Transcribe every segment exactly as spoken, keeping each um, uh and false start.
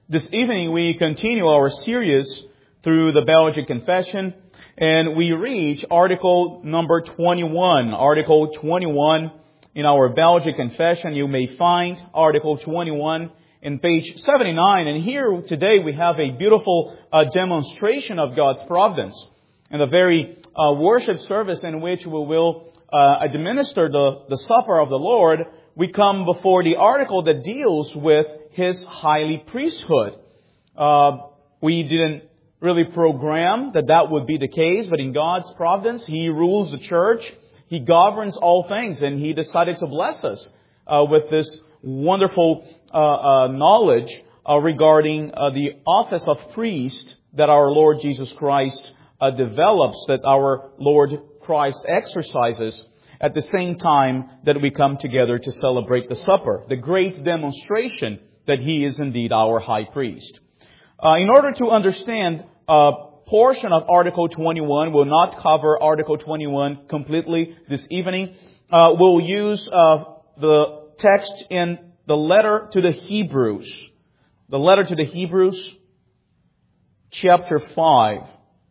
This evening we continue our series through the Belgic Confession, and we reach article number twenty-one. Article twenty-one in our Belgic Confession. You may find article twenty-one in page seventy-nine. And here today we have a beautiful uh, demonstration of God's providence and a very uh, worship service in which we will uh, administer the, the supper of the Lord. We come before the article that deals with His highly priesthood. Uh, we didn't really program that that would be the case, but in God's providence, He rules the church. He governs all things, and He decided to bless us uh, with this wonderful uh, uh, knowledge uh, regarding uh, the office of priest that our Lord Jesus Christ uh, develops, that our Lord Christ exercises at the same time that we come together to celebrate the supper, the great demonstration that He is indeed our high priest. Uh, in order to understand a portion of Article twenty-one, we'll not cover Article twenty-one completely this evening. Uh, we'll use uh, the text in the letter to the Hebrews. The letter to the Hebrews, chapter five.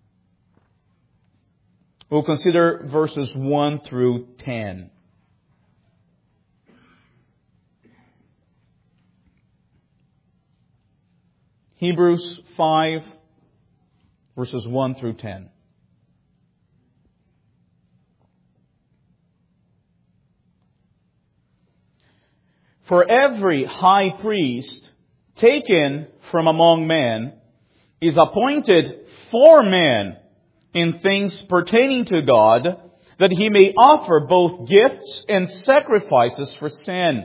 We'll consider verses one through ten. Hebrews five, verses one through ten. For every high priest taken from among men is appointed for men in things pertaining to God, that He may offer both gifts and sacrifices for sin.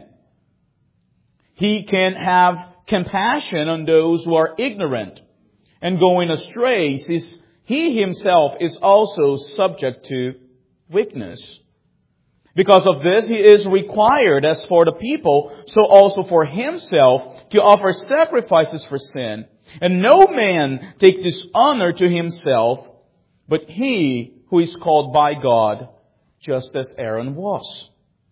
He can have compassion on those who are ignorant and going astray, since He Himself is also subject to weakness. Because of this, He is required, as for the people, so also for Himself, to offer sacrifices for sin. And no man take this honor to himself, but he who is called by God, just as Aaron was.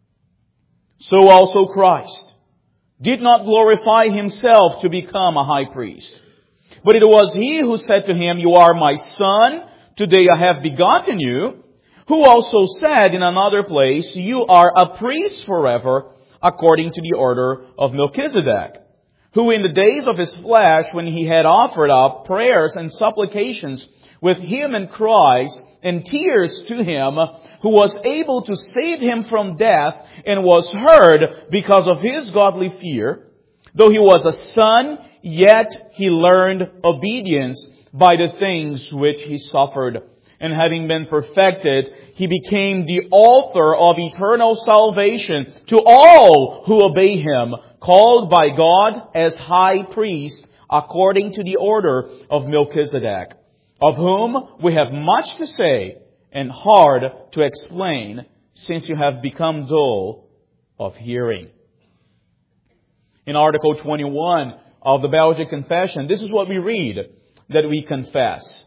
So also Christ did not glorify Himself to become a high priest. But it was He who said to him, "You are my son, today I have begotten you." Who also said in another place, "You are a priest forever, according to the order of Melchizedek." Who in the days of His flesh, when He had offered up prayers and supplications with Him and cries and tears to Him, who was able to save him from death and was heard because of His godly fear, though He was a son, yet He learned obedience by the things which He suffered. And having been perfected, He became the author of eternal salvation to all who obey Him, called by God as high priest according to the order of Melchizedek, of whom we have much to say and hard to explain, since you have become dull of hearing. In Article twenty-one of the Belgic Confession, this is what we read, that we confess.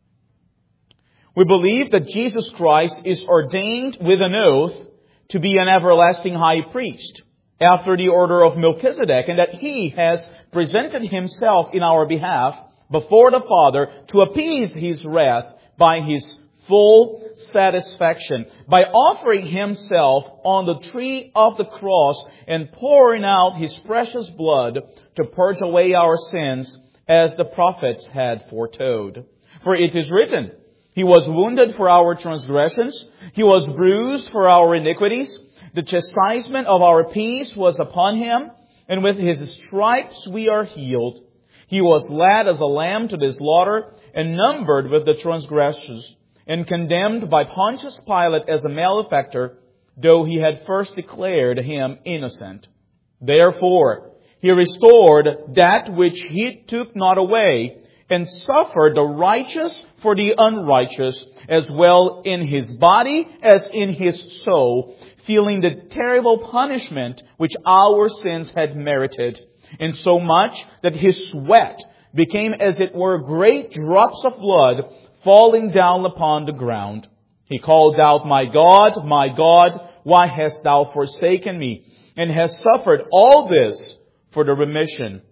We believe that Jesus Christ is ordained with an oath to be an everlasting high priest after the order of Melchizedek, and that He has presented Himself in our behalf before the Father to appease His wrath by His full satisfaction, by offering Himself on the tree of the cross and pouring out His precious blood to purge away our sins, as the prophets had foretold. For it is written, He was wounded for our transgressions, He was bruised for our iniquities. The chastisement of our peace was upon Him, and with His stripes we are healed. He was led as a lamb to the slaughter, and numbered with the transgressors, and condemned by Pontius Pilate as a malefactor, though He had first declared Him innocent. Therefore, He restored that which He took not away, and suffered the righteous for the unrighteous, as well in His body as in His soul, feeling the terrible punishment which our sins had merited, insomuch that His sweat became as it were great drops of blood falling down upon the ground. He called out, "My God, my God, why hast Thou forsaken me?" And has suffered all this for the remission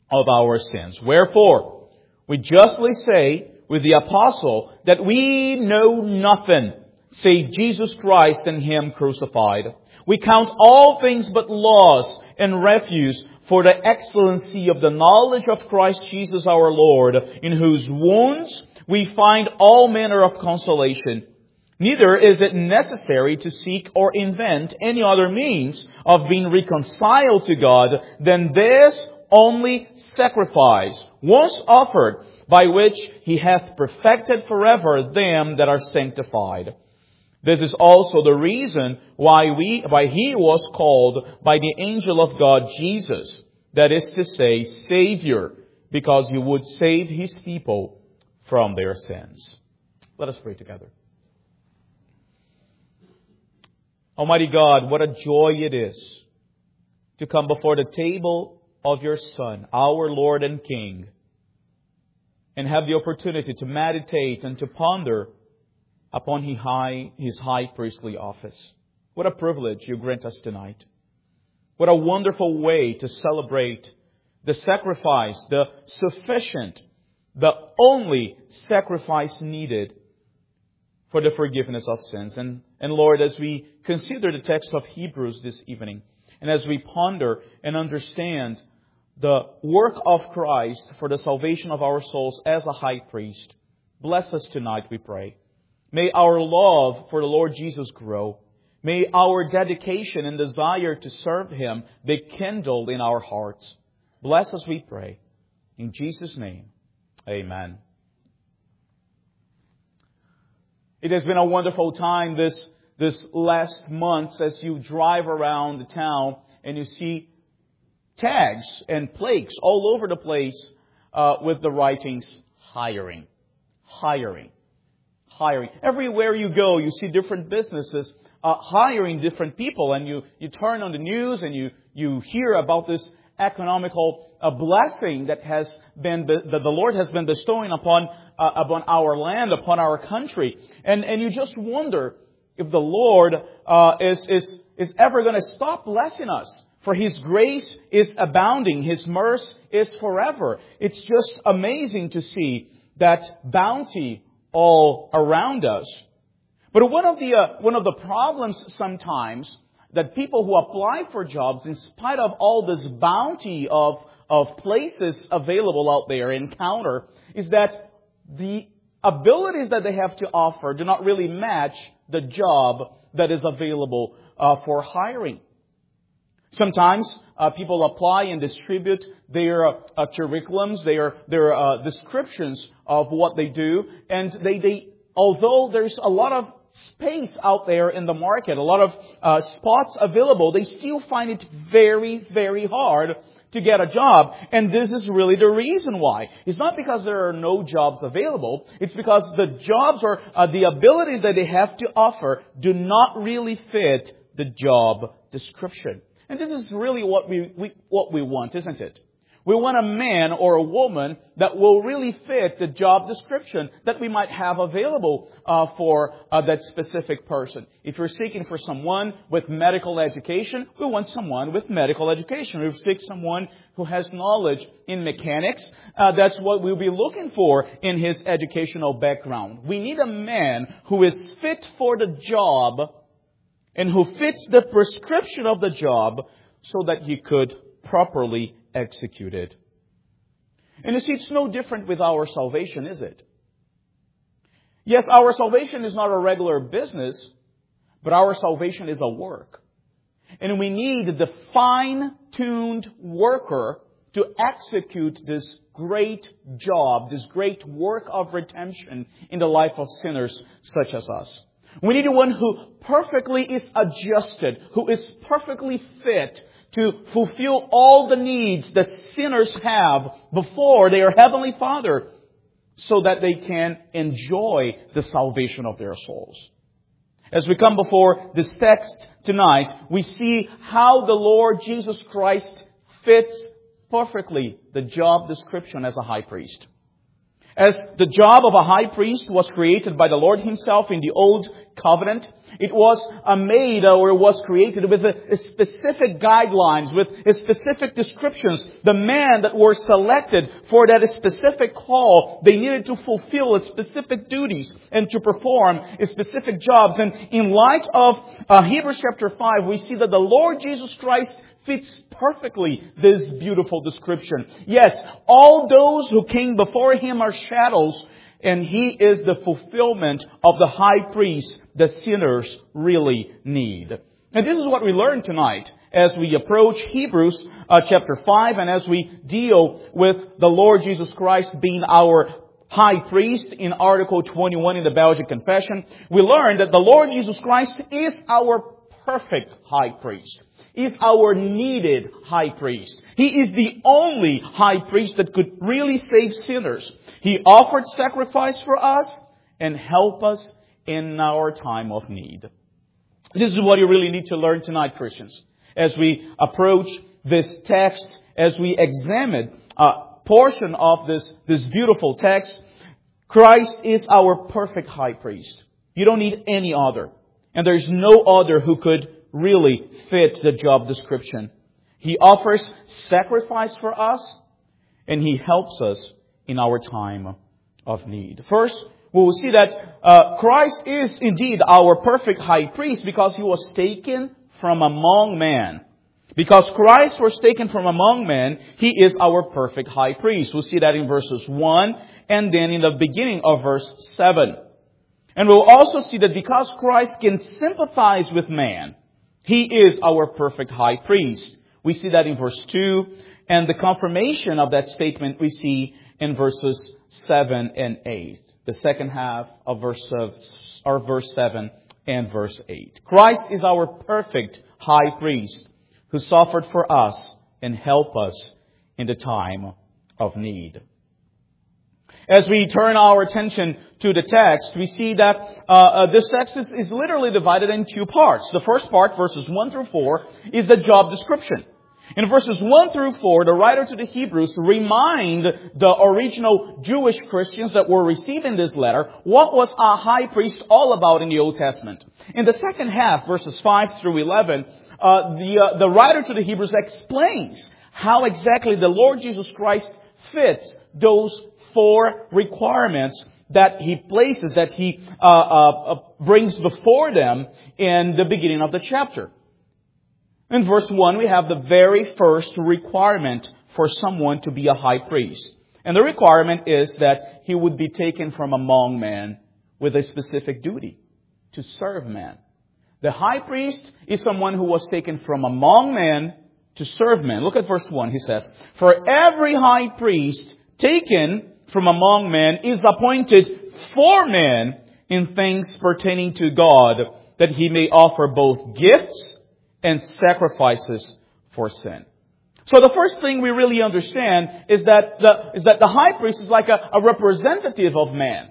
of our sins. Wherefore, we justly say with the apostle that we know nothing save Jesus Christ and Him crucified. We count all things but loss and refuse for the excellency of the knowledge of Christ Jesus our Lord, in whose wounds we find all manner of consolation. Neither is it necessary to seek or invent any other means of being reconciled to God than this only sacrifice, once offered, by which He hath perfected forever them that are sanctified. This is also the reason why we, why He was called by the angel of God Jesus, that is to say, Savior, because He would save His people from their sins. Let us pray together. Almighty God, what a joy it is to come before the table of your Son, our Lord and King, and have the opportunity to meditate and to ponder upon His high, His high priestly office. What a privilege you grant us tonight. What a wonderful way to celebrate the sacrifice, the sufficient, the only sacrifice needed for the forgiveness of sins. And, and Lord, as we consider the text of Hebrews this evening, and as we ponder and understand the work of Christ for the salvation of our souls as a high priest, bless us tonight, we pray. May our love for the Lord Jesus grow. May our dedication and desire to serve Him be kindled in our hearts. Bless us, we pray. In Jesus' name, amen. It has been a wonderful time this, this last month as you drive around the town and you see tags and plaques all over the place uh, with the writings, hiring, hiring, hiring. Everywhere you go, you see different businesses uh, hiring different people, and you, you turn on the news and you, you hear about this economical uh, blessing that has been that the Lord has been bestowing upon uh, upon our land, upon our country, and and you just wonder if the Lord uh, is is is ever going to stop blessing us. For His grace is abounding, His mercy is forever. It's just amazing to see that bounty all around us. But one of the uh, one of the problems sometimes that people who apply for jobs, in spite of all this bounty of, of places available out there, encounter, is that the abilities that they have to offer do not really match the job that is available uh, for hiring. Sometimes uh, people apply and distribute their uh, curriculums, their their uh, descriptions of what they do, and they they although there's a lot of space out there in the market, a lot of uh, spots available, they still find it very, very hard to get a job. And this is really the reason why. It's not because there are no jobs available. It's because the jobs or uh, the abilities that they have to offer do not really fit the job description. And this is really what we, we what we want, isn't it? We want a man or a woman that will really fit the job description that we might have available uh, for uh, that specific person. If you're seeking for someone with medical education, we want someone with medical education. If we seek someone who has knowledge in mechanics, uh, that's what we'll be looking for in his educational background. We need a man who is fit for the job and who fits the prescription of the job so that he could properly executed. And you see, it's no different with our salvation, is it? Yes, our salvation is not a regular business, but our salvation is a work. And we need the fine-tuned worker to execute this great job, this great work of redemption in the life of sinners such as us. We need one who perfectly is adjusted, who is perfectly fit to fulfill all the needs that sinners have before their Heavenly Father, so that they can enjoy the salvation of their souls. As we come before this text tonight, we see how the Lord Jesus Christ fits perfectly the job description as a high priest. As the job of a high priest was created by the Lord Himself in the Old Covenant, it was uh, made or was created with a, a specific guidelines, with a specific descriptions. The men that were selected for that specific call, they needed to fulfill a specific duties and to perform a specific jobs. And in light of uh, Hebrews chapter five, we see that the Lord Jesus Christ fits perfectly this beautiful description. Yes, all those who came before Him are shadows, and He is the fulfillment of the high priest the sinners really need. And this is what we learn tonight as we approach Hebrews uh, chapter five, and as we deal with the Lord Jesus Christ being our high priest in Article twenty-one in the Belgic Confession. We learn that the Lord Jesus Christ is our perfect high priest. Is our needed high priest. He is the only high priest that could really save sinners. He offered sacrifice for us and help us in our time of need. This is what you really need to learn tonight, Christians. As we approach this text, as we examine a portion of this, this beautiful text, Christ is our perfect high priest. You don't need any other. And there's no other who could really fits the job description. He offers sacrifice for us, and He helps us in our time of need. First, we will see that uh, Christ is indeed our perfect high priest because He was taken from among men. Because Christ was taken from among men, He is our perfect high priest. We'll see that in verses one and then in the beginning of verse seven. And we'll also see that because Christ can sympathize with man, He is our perfect high priest. We see that in verse two. And the confirmation of that statement we see in verses seven and eight. The second half of verse, of, or verse seven and verse eight. Christ is our perfect high priest who suffered for us and helped us in the time of need. As we turn our attention to the text, we see that uh, uh, this text is, is literally divided in two parts. The first part, verses one through four, is the job description. In verses one through four, the writer to the Hebrews remind the original Jewish Christians that were receiving this letter what was a high priest all about in the Old Testament. In the second half, verses five through eleven, uh, the, uh, the writer to the Hebrews explains how exactly the Lord Jesus Christ fits those four requirements that He places, that He uh, uh, brings before them in the beginning of the chapter. In verse one, we have the very first requirement for someone to be a high priest. And the requirement is that he would be taken from among men with a specific duty, to serve men. The high priest is someone who was taken from among men to serve men. Look at verse one, he says, "For every high priest taken from among men is appointed for men in things pertaining to God, that He may offer both gifts and sacrifices for sin." So the first thing we really understand is that the, is that the high priest is like a, a representative of man.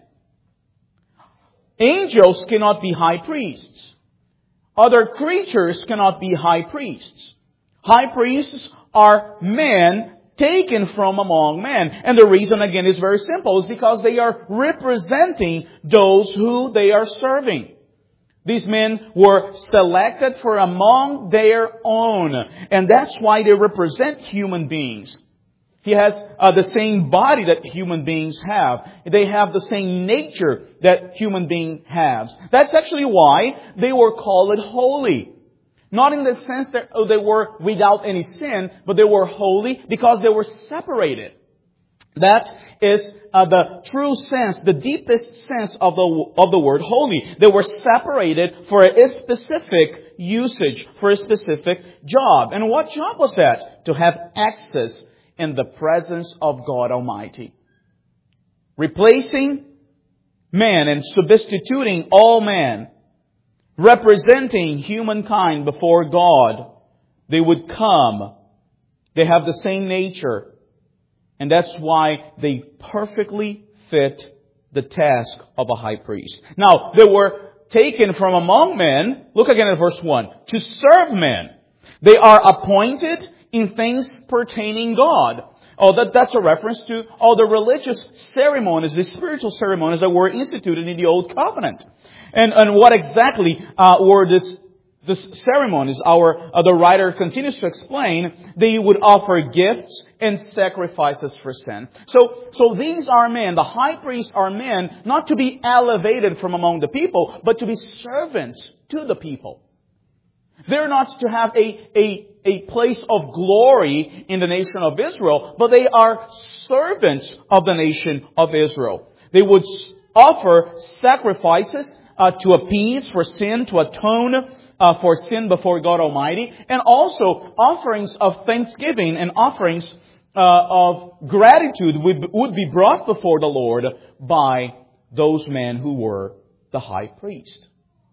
Angels cannot be high priests. Other creatures cannot be high priests. High priests are men taken from among men. And the reason, again, is very simple. It's because they are representing those who they are serving. These men were selected for among their own. And that's why they represent human beings. He has uh, the same body that human beings have. They have the same nature that human being has. That's actually why they were called holy. Not in the sense that oh, they were without any sin, but they were holy because they were separated. That is uh, the true sense, the deepest sense of the of the word holy. They were separated for a specific usage, for a specific job. And what job was that? To have access in the presence of God Almighty. Replacing man and substituting all man. Representing humankind before God. They would come. They have the same nature. And that's why they perfectly fit the task of a high priest. Now, they were taken from among men. Look again at verse one. To serve men. They are appointed in things pertaining God. Oh, that, that's a reference to all the religious ceremonies, the spiritual ceremonies that were instituted in the Old Covenant. And, and what exactly uh, were this, this ceremonies? Our uh, the writer continues to explain. They would offer gifts and sacrifices for sin. So, so these are men, the high priests are men, not to be elevated from among the people, but to be servants to the people. They're not to have a, a, a place of glory in the nation of Israel, but they are servants of the nation of Israel. They would offer sacrifices uh, to appease for sin, to atone uh, for sin before God Almighty, and also offerings of thanksgiving and offerings uh, of gratitude would, would be brought before the Lord by those men who were the high priest.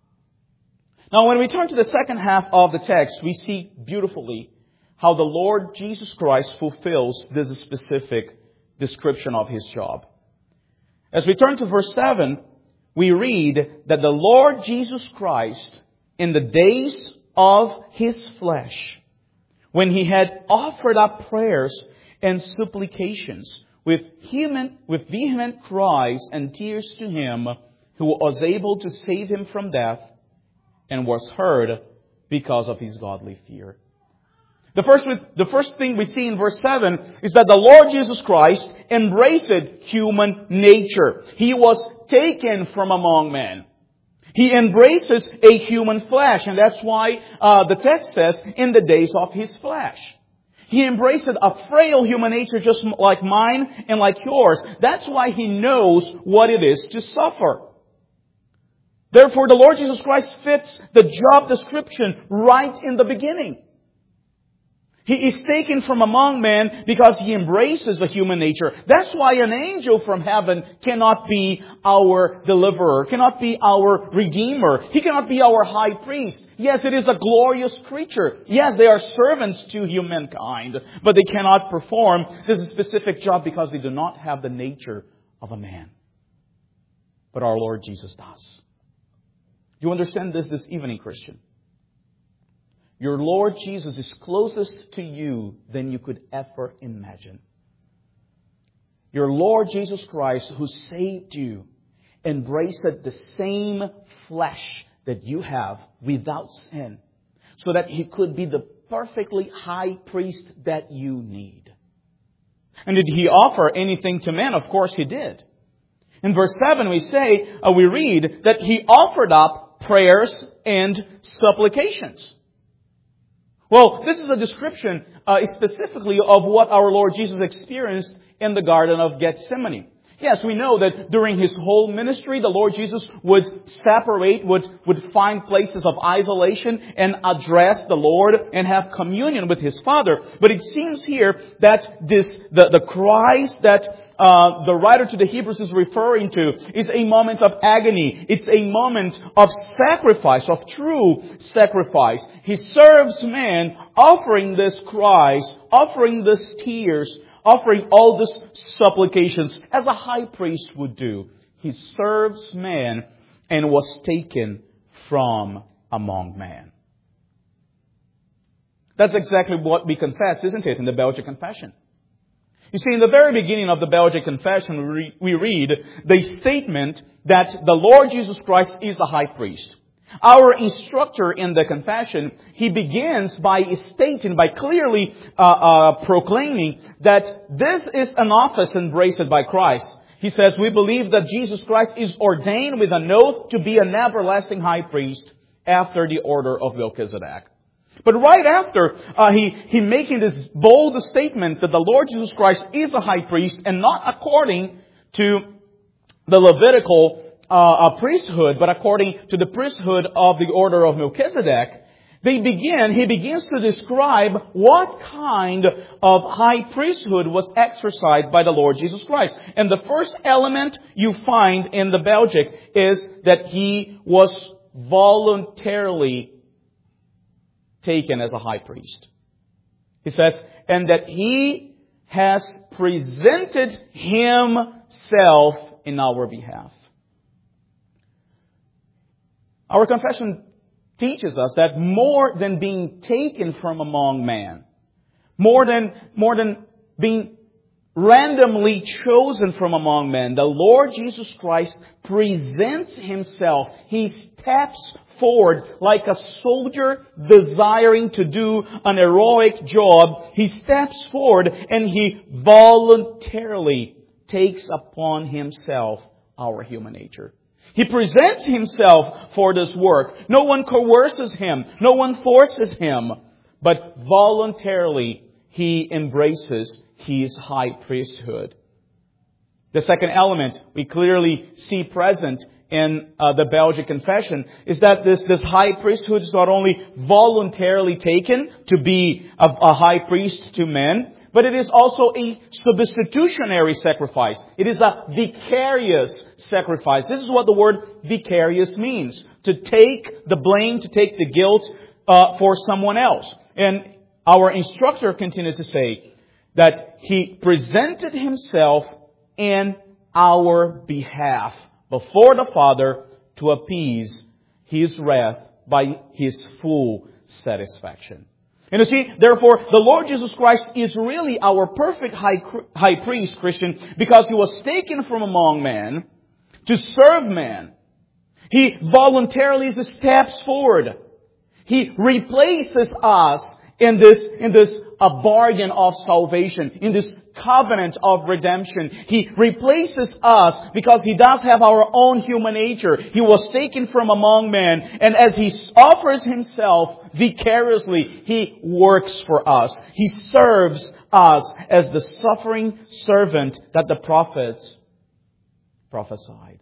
Now, when we turn to the second half of the text, we see beautifully how the Lord Jesus Christ fulfills this specific description of His job. As we turn to verse seven, we read that the Lord Jesus Christ, in the days of His flesh, when He had offered up prayers and supplications with human, with vehement cries and tears to Him who was able to save Him from death, and was heard because of His godly fear. The first, the first thing we see in verse seven is that the Lord Jesus Christ embraced human nature. He was taken from among men. He embraces a human flesh, and that's why uh, the text says, in the days of His flesh. He embraced a frail human nature just like mine and like yours. That's why He knows what it is to suffer. Therefore, the Lord Jesus Christ fits the job description right in the beginning. He is taken from among men because He embraces a human nature. That's why an angel from heaven cannot be our deliverer, cannot be our redeemer. He cannot be our high priest. Yes, it is a glorious creature. Yes, they are servants to humankind, but they cannot perform this specific job because they do not have the nature of a man. But our Lord Jesus does. Do you understand this this evening, Christian? Your Lord Jesus is closest to you than you could ever imagine. Your Lord Jesus Christ, who saved you, embraced the same flesh that you have without sin, so that He could be the perfectly high priest that you need. And did He offer anything to men? Of course He did. In verse seven we say, uh, we read that He offered up prayers and supplications. Well, this is a description uh, specifically of what our Lord Jesus experienced in the Garden of Gethsemane. Yes, we know that during His whole ministry, the Lord Jesus would separate, would, would find places of isolation and address the Lord and have communion with His Father. But it seems here that this, the, the cries that uh, the writer to the Hebrews is referring to is a moment of agony. It's a moment of sacrifice, of true sacrifice. He serves man, offering these cries, offering these tears, offering all these supplications as a high priest would do. He serves man and was taken from among man. That's exactly what we confess, isn't it, in the Belgic Confession? You see, in the very beginning of the Belgic Confession, we read the statement that the Lord Jesus Christ is a high priest. Our instructor in the confession, he begins by stating, by clearly uh, uh, proclaiming that this is an office embraced by Christ. He says, we believe that Jesus Christ is ordained with an oath to be an everlasting high priest after the order of Melchizedek. But right after uh, he, he making this bold statement that the Lord Jesus Christ is a high priest and not according to the Levitical Uh, a priesthood, but according to the priesthood of the order of Melchizedek, they begin, he begins to describe what kind of high priesthood was exercised by the Lord Jesus Christ. And the first element you find in the Belgic is that He was voluntarily taken as a high priest. He says, and that He has presented Himself in our behalf. Our confession teaches us that more than being taken from among man, more than, more than being randomly chosen from among men, the Lord Jesus Christ presents Himself. He steps forward like a soldier desiring to do an heroic job. He steps forward and He voluntarily takes upon Himself our human nature. He presents Himself for this work. No one coerces Him. No one forces Him. But voluntarily He embraces His high priesthood. The second element we clearly see present in uh, the Belgic Confession is that this, this high priesthood is not only voluntarily taken to be a, a high priest to men, but it is also a substitutionary sacrifice. It is a vicarious sacrifice. This is what the word vicarious means. To take the blame, to take the guilt uh, for someone else. And our instructor continues to say that He presented Himself in our behalf before the Father to appease His wrath by His full satisfaction. And you see, therefore, the Lord Jesus Christ is really our perfect high, high priest, Christian, because He was taken from among men to serve man. He voluntarily steps forward. He replaces us in this, in this a bargain of salvation, in this covenant of redemption. He replaces us because He does have our own human nature. He was taken from among men, and as He offers Himself vicariously, He works for us. He serves us as the suffering servant that the prophets prophesied.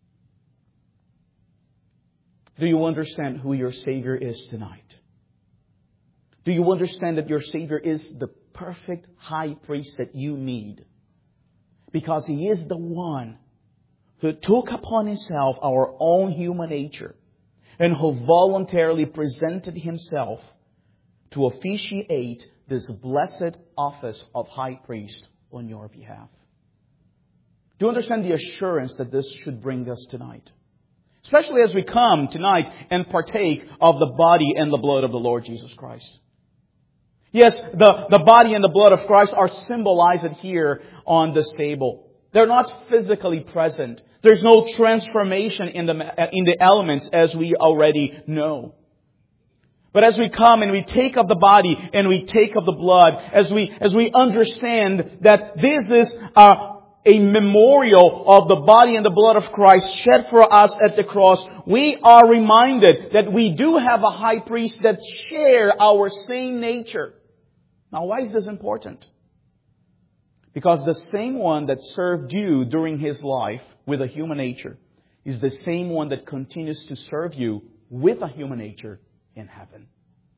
Do you understand who your Savior is tonight? Do you understand that your Savior is the perfect high priest that you need? Because He is the one who took upon Himself our own human nature and who voluntarily presented Himself to officiate this blessed office of high priest on your behalf. Do you understand the assurance that this should bring us tonight? Especially as we come tonight and partake of the body and the blood of the Lord Jesus Christ. Yes, the, the body and the blood of Christ are symbolized here on this table. They're not physically present. There's no transformation in the, in the elements as we already know. But as we come and we take of the body and we take of the blood, as we, as we understand that this is a, a memorial of the body and the blood of Christ shed for us at the cross, we are reminded that we do have a high priest that shares our same nature. Now, why is this important? Because the same one that served you during His life with a human nature is the same one that continues to serve you with a human nature in heaven.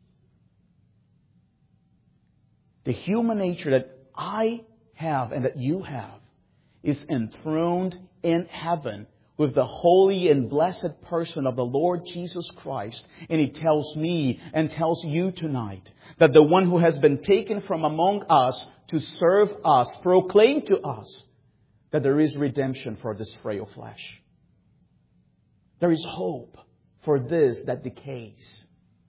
The human nature that I have and that you have is enthroned in heaven with the holy and blessed person of the Lord Jesus Christ. And He tells me and tells you tonight that the one who has been taken from among us to serve us, proclaim to us that there is redemption for this frail flesh. There is hope for this that decays.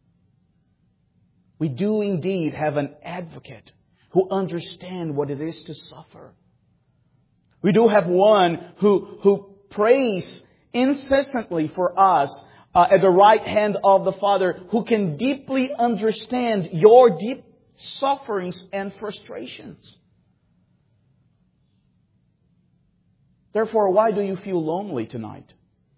We do indeed have an advocate who understands what it is to suffer. We do have one who, who prays incessantly for us uh, at the right hand of the Father, who can deeply understand your deep sufferings and frustrations. Therefore, why do you feel lonely tonight?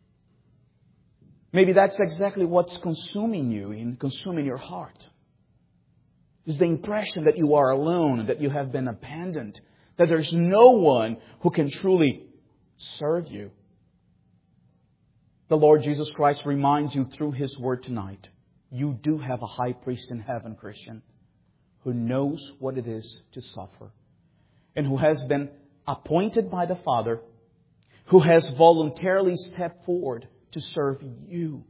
Maybe that's exactly what's consuming you and consuming your heart. It's the impression that you are alone, that you have been abandoned, that there's no one who can truly serve you. The Lord Jesus Christ reminds you through His Word tonight, you do have a high priest in heaven, Christian, who knows what it is to suffer and who has been appointed by the Father, who has voluntarily stepped forward to serve you,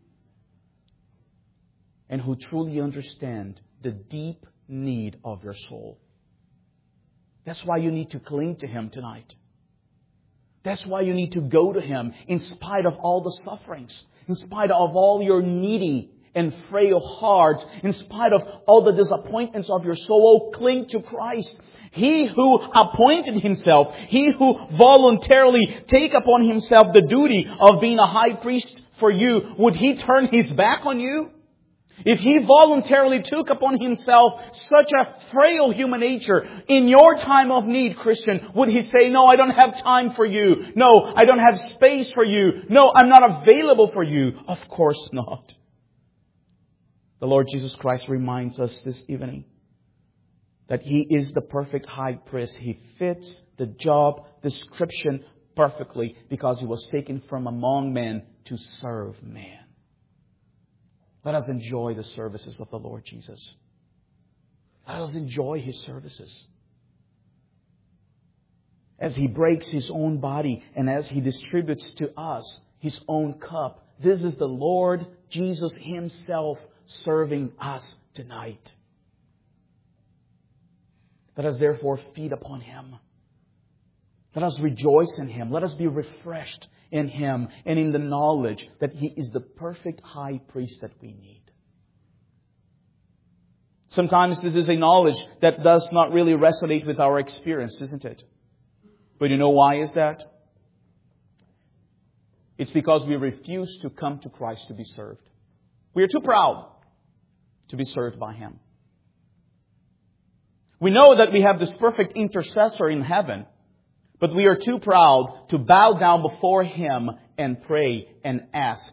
and who truly understands the deep need of your soul. That's why you need to cling to Him tonight. That's why you need to go to Him in spite of all the sufferings, in spite of all your needy and frail hearts, in spite of all the disappointments of your soul, cling to Christ. He who appointed Himself, He who voluntarily take upon Himself the duty of being a high priest for you, would He turn His back on you? If He voluntarily took upon Himself such a frail human nature in your time of need, Christian, would He say, no, I don't have time for you. No, I don't have space for you. No, I'm not available for you. Of course not. The Lord Jesus Christ reminds us this evening that He is the perfect high priest. He fits the job description perfectly because He was taken from among men to serve man. Let us enjoy the services of the Lord Jesus. Let us enjoy His services. As He breaks His own body and as He distributes to us His own cup, this is the Lord Jesus Himself serving us tonight. Let us therefore feed upon Him. Let us rejoice in Him. Let us be refreshed in Him and in the knowledge that He is the perfect high priest that we need. Sometimes this is a knowledge that does not really resonate with our experience, isn't it? But you know why is that? It's because we refuse to come to Christ to be served. We are too proud to be served by Him. We know that we have this perfect intercessor in heaven, but we are too proud to bow down before Him and pray and ask.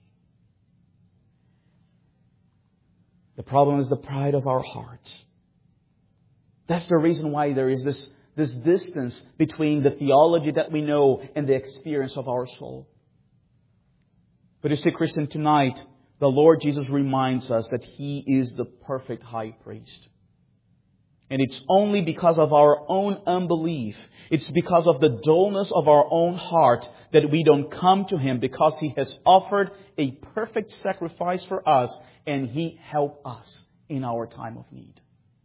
The problem is the pride of our hearts. That's the reason why there is this, this distance between the theology that we know and the experience of our soul. But you see, Christian, tonight, the Lord Jesus reminds us that He is the perfect high priest. And it's only because of our own unbelief, it's because of the dullness of our own heart that we don't come to Him, because He has offered a perfect sacrifice for us and He helped us in our time of need.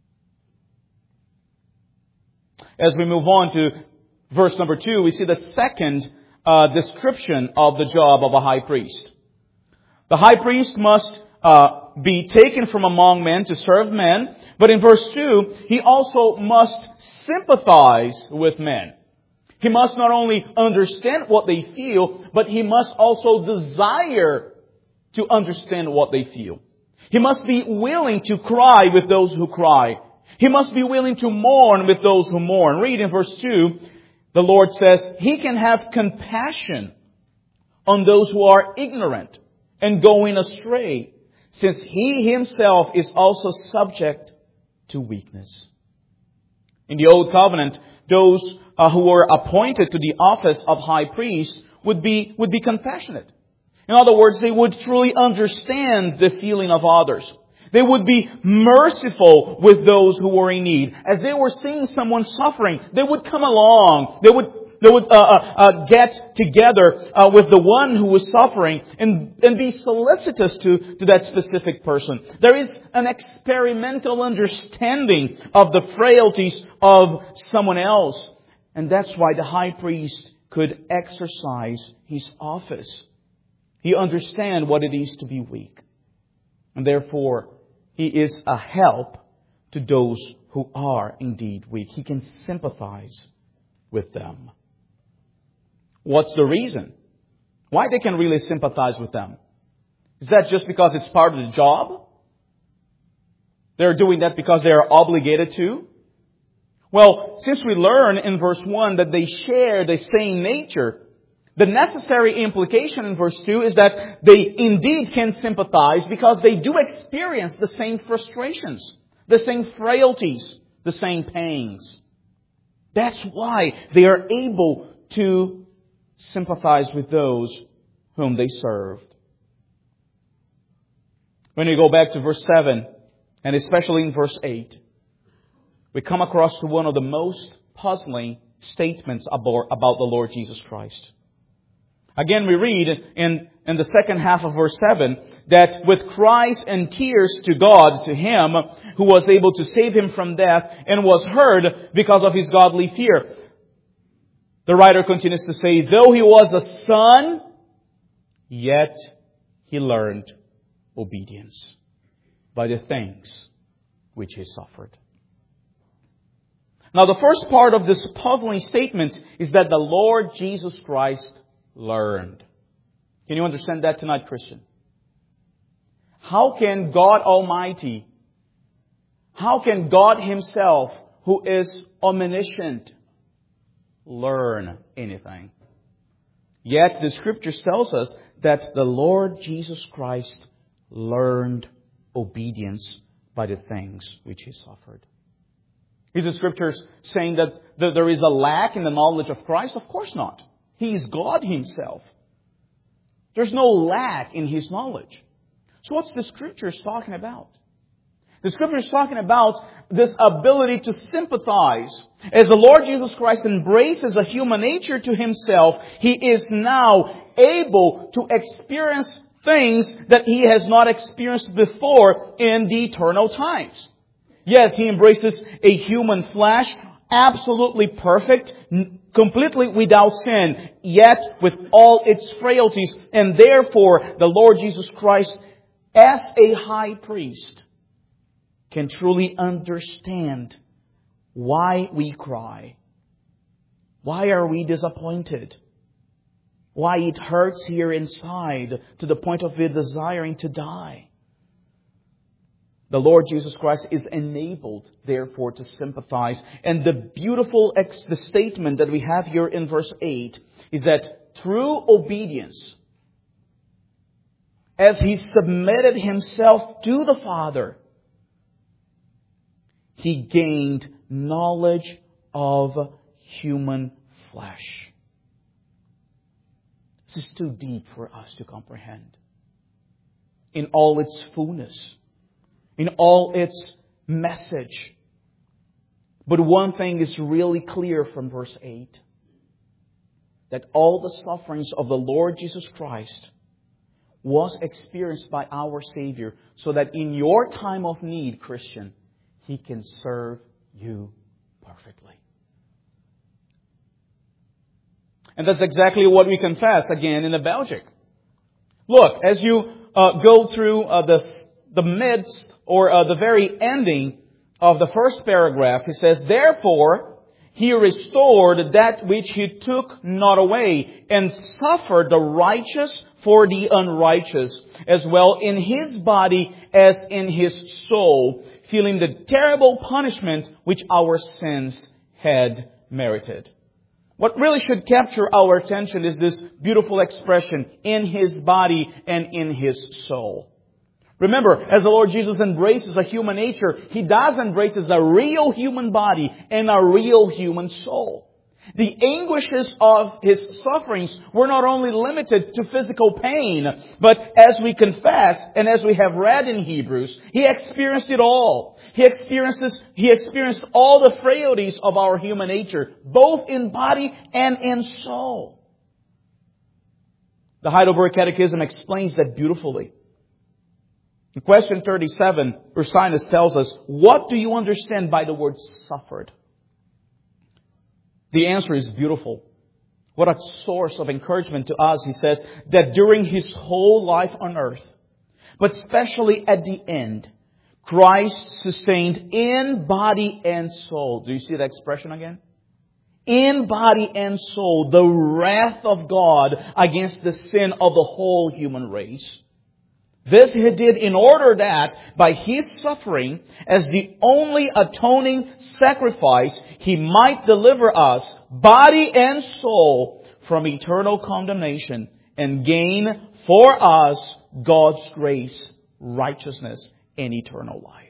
As we move on to verse number two, we see the second uh, description of the job of a high priest. The high priest must uh, be taken from among men to serve men. But in verse two, he also must sympathize with men. He must not only understand what they feel, but he must also desire to understand what they feel. He must be willing to cry with those who cry. He must be willing to mourn with those who mourn. Read in verse two, the Lord says, He can have compassion on those who are ignorant and going astray, since He Himself is also subject to weakness. In the Old Covenant, those uh, who were appointed to the office of high priest would be, would be compassionate. In other words, they would truly understand the feeling of others. They would be merciful with those who were in need. As they were seeing someone suffering, they would come along. They would They would uh, uh, uh, get together uh, with the one who was suffering and, and be solicitous to, to that specific person. There is an experimental understanding of the frailties of someone else. And that's why the high priest could exercise his office. He understands what it is to be weak. And therefore, he is a help to those who are indeed weak. He can sympathize with them. What's the reason? Why they can really sympathize with them? Is that just because it's part of the job? They're doing that because they are obligated to? Well, since we learn in verse one that they share the same nature, the necessary implication in verse two is that they indeed can sympathize because they do experience the same frustrations, the same frailties, the same pains. That's why they are able to sympathize with those whom they served. When we go back to verse seven, and especially in verse eight, we come across to one of the most puzzling statements about, about the Lord Jesus Christ. Again, we read in, in the second half of verse seven that with cries and tears to God, to Him who was able to save him from death and was heard because of his godly fear. The writer continues to say, though he was a son, yet he learned obedience by the things which He suffered. Now, the first part of this puzzling statement is that the Lord Jesus Christ learned. Can you understand that tonight, Christian? How can God Almighty, how can God Himself, who is omniscient, learn anything? Yet the Scriptures tells us that the Lord Jesus Christ learned obedience by the things which He suffered. Is the Scriptures saying that there is a lack in the knowledge of Christ? Of course not. He is God Himself. There's no lack in His knowledge. So what's the Scriptures talking about? The Scripture is talking about this ability to sympathize. As the Lord Jesus Christ embraces a human nature to Himself, He is now able to experience things that He has not experienced before in the eternal times. Yes, He embraces a human flesh, absolutely perfect, completely without sin, yet with all its frailties. And therefore, the Lord Jesus Christ, as a high priest, can truly understand why we cry. Why are we disappointed? Why it hurts here inside to the point of it desiring to die. The Lord Jesus Christ is enabled, therefore, to sympathize. And the beautiful ex- the statement that we have here in verse eight is that through obedience, as He submitted Himself to the Father, He gained knowledge of human flesh. This is too deep for us to comprehend. In all its fullness, in all its message. But one thing is really clear from verse eight. That all the sufferings of the Lord Jesus Christ was experienced by our Savior, so that in your time of need, Christian, He can serve you perfectly. And that's exactly what we confess again in the Belgic. Look, as you uh, go through uh, the, the midst or uh, the very ending of the first paragraph, he says, "Therefore, He restored that which He took not away, and suffered the righteous for the unrighteous, as well in His body as in His soul, feeling the terrible punishment which our sins had merited." What really should capture our attention is this beautiful expression, in His body and in His soul. Remember, as the Lord Jesus embraces a human nature, He does embraces a real human body and a real human soul. The anguishes of His sufferings were not only limited to physical pain, but as we confess and as we have read in Hebrews, He experienced it all. He experiences, He experienced all the frailties of our human nature, both in body and in soul. The Heidelberg Catechism explains that beautifully. In question thirty-seven, Ursinus tells us, what do you understand by the word suffered? The answer is beautiful. What a source of encouragement to us. He says that during His whole life on earth, but especially at the end, Christ sustained in body and soul. Do you see that expression again? In body and soul, the wrath of God against the sin of the whole human race. This He did in order that by His suffering, as the only atoning sacrifice, He might deliver us, body and soul, from eternal condemnation and gain for us God's grace, righteousness, and eternal life.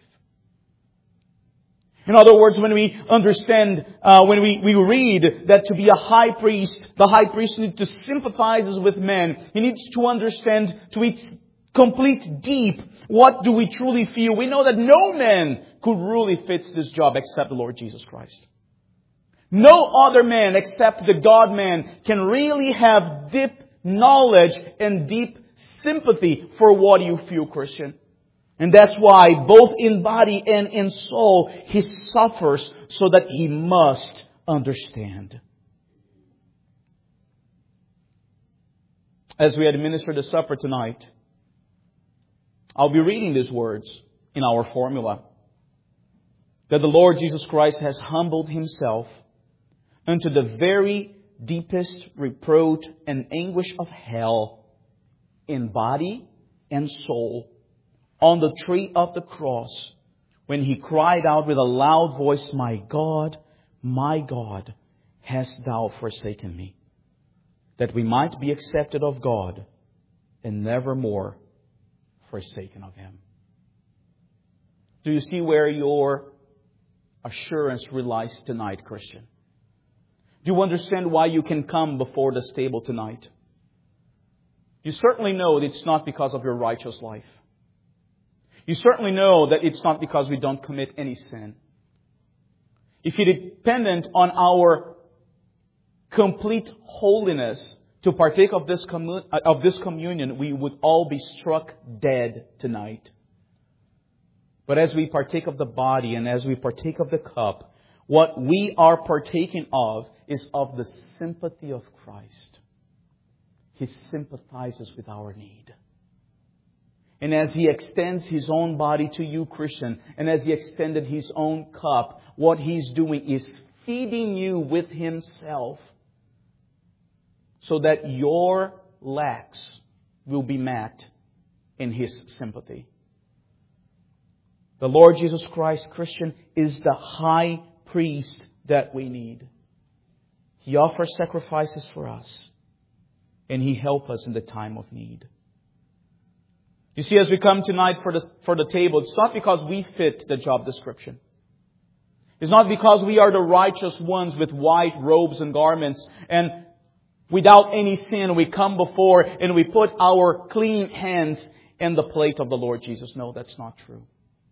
In other words, when we understand, uh, when we, we read that to be a high priest, the high priest needs to sympathize with men. He needs to understand to its complete deep, what do we truly feel? We know that no man could really fit this job except the Lord Jesus Christ. No other man except the God-man can really have deep knowledge and deep sympathy for what you feel, Christian. And that's why both in body and in soul, He suffers so that He must understand. As we administer the supper tonight, I'll be reading these words in our formula. That the Lord Jesus Christ has humbled Himself unto the very deepest reproach and anguish of hell in body and soul on the tree of the cross, when He cried out with a loud voice, My God, my God, hast Thou forsaken me? That we might be accepted of God and never more forsaken of Him. Do you see where your assurance relies tonight, Christian? Do you understand why you can come before this table tonight? You certainly know that it's not because of your righteous life. You certainly know that it's not because we don't commit any sin. If you're dependent on our complete holiness to partake of this, commun- of this communion, we would all be struck dead tonight. But as we partake of the body and as we partake of the cup, what we are partaking of is of the sympathy of Christ. He sympathizes with our need. And as He extends His own body to you, Christian, and as He extended His own cup, what He's doing is feeding you with Himself so that your lacks will be met in His sympathy. The Lord Jesus Christ, Christian, is the high priest that we need. He offers sacrifices for us, and He helps us in the time of need. You see, as we come tonight for the, for the table, it's not because we fit the job description. It's not because we are the righteous ones with white robes and garments, and without any sin we come before and we put our clean hands in the plate of the Lord Jesus. No, that's not true.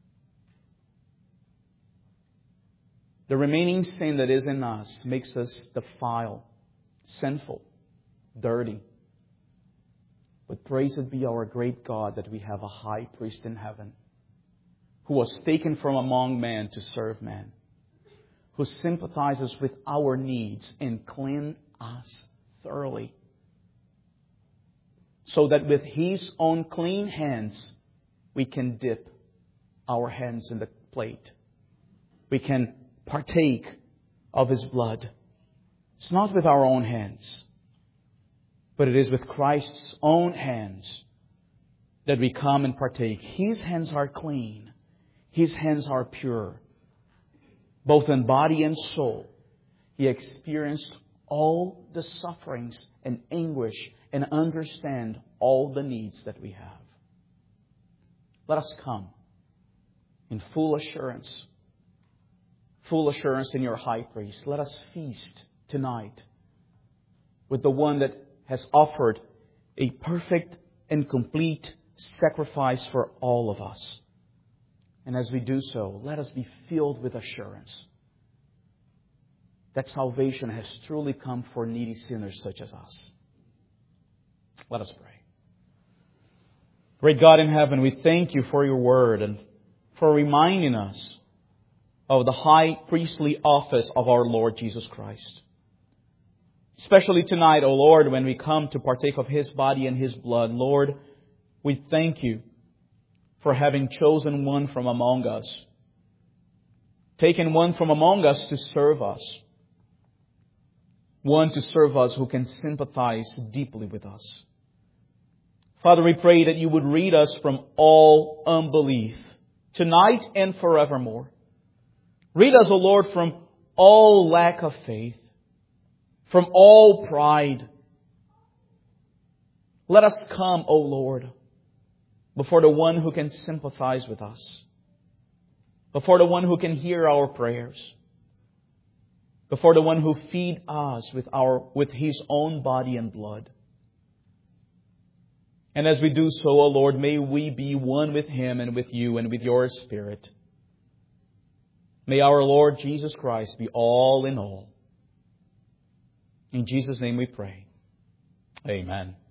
The remaining sin that is in us makes us defiled, sinful, dirty. But praised be our great God that we have a high priest in heaven who was taken from among men to serve men, who sympathizes with our needs and cleans us thoroughly, so that with His own clean hands we can dip our hands in the plate. We can partake of His blood. It's not with our own hands, but it is with Christ's own hands that we come and partake. His hands are clean. His hands are pure. Both in body and soul, He experienced all the sufferings and anguish and understand all the needs that we have. Let us come in full assurance. Full assurance in your high priest. Let us feast tonight with the one that has offered a perfect and complete sacrifice for all of us. And as we do so, let us be filled with assurance that salvation has truly come for needy sinners such as us. Let us pray. Great God in heaven, we thank You for Your word and for reminding us of the high priestly office of our Lord Jesus Christ. Especially tonight, O Lord, when we come to partake of His body and His blood, Lord, we thank You for having chosen one from among us, taken one from among us to serve us, one to serve us who can sympathize deeply with us. Father, we pray that You would rid us from all unbelief tonight and forevermore. Rid us, O Lord, from all lack of faith, from all pride. Let us come, O Lord, before the one who can sympathize with us, before the one who can hear our prayers, before the one who feeds us with our with His own body and blood. And as we do so, O Lord, may we be one with Him and with You and with Your Spirit. May our Lord Jesus Christ be all in all. In Jesus' name we pray. Amen.